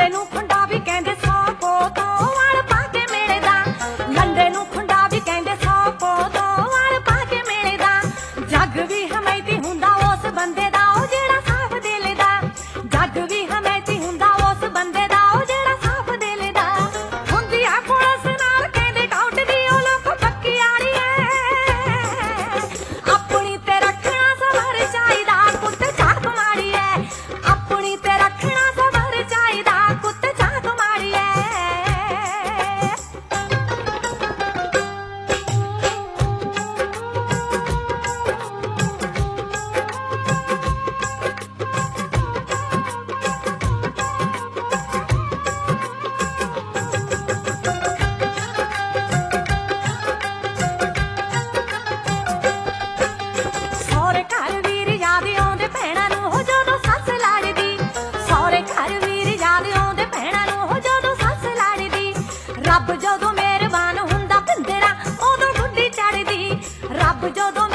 ਲੰਡੇ ਨੂੰ ਖੁੰਡਾ ਵੀ ਕਹਿੰਦੇ 100 ਕੋਤੋਂ ਵਾਲ ਪਾ ਕੇ ਮਿਲਦਾ। ਲੰਡੇ ਨੂੰ ਖੁੰਡਾ ਵੀ ਕਹਿੰਦੇ 100 ਕੋਤੋਂ ਵਾਲ ਪਾ ਕੇ ਮਿਲਦਾ। ਜੱਗ ਵੀ ਹਮੈਤੀ ਹੁੰਦਾ ਉਸ ਬੰਦੇ ਦਾ ਉਹ ਜਿਹੜਾ ਸਾਫ਼ ਦਿਲ ਦਾ। ਜੱਗ ਵੀ ਹਮੈਤੀ ਹੁੰਦਾ ਉਸ ਬੰਦੇ ਦਾ ਉਹ ਜਿਹੜਾ ਸਾਫ਼ ਦਿਲ ਦਾ। ਹੁੰਦੀ ਆ ਪੁਲਿਸ ਨਾਲ ਕਹਿੰਦੇ ਟਾਊਟ ਦੀ ਉਹ ਲੋਕ ਪੱਕੀ ਆੜੀ ਐ। ਆਪਣੀ ਤੇ ਰੱਖਣਾ ਸਬਰ ਚਾਹੀਦਾ ਕੁੱਤ ਚਾਕ ਮਾੜੀ ਐ। ਆਪਣੀ ਤੇ ਰੱਖਣਾ ਸਬਰ ਚਾਹੀਦਾ ਕੁੱਤ ਚਾਕ ਮਾੜੀ ਐ। ਸਹੁਰੇ ਘਰ ਵੀਰ ਯਾਦ ਆਉਂਦੇ ਭੈਣਾਂ ਨੂੰ ਉਹ ਜਦੋਂ ਸੱਸ ਲੜਦੀ। ਸਹੁਰੇ ਘਰ ਵੀਰ ਯਾਦ ਆਉਂਦੇ ਭੈਣਾਂ ਨੂੰ ਉਹ ਜਦੋਂ ਸੱਸ ਲੜਦੀ। ਰੱਬ ਜਦੋਂ ਮਿਹਰਬਾਨ ਹੁੰਦਾ ਪਿੰਦਰਾ ਉਦੋਂ ਗੁੱਡੀ ਚੜਦੀ। ਰੱਬ ਜਦੋਂ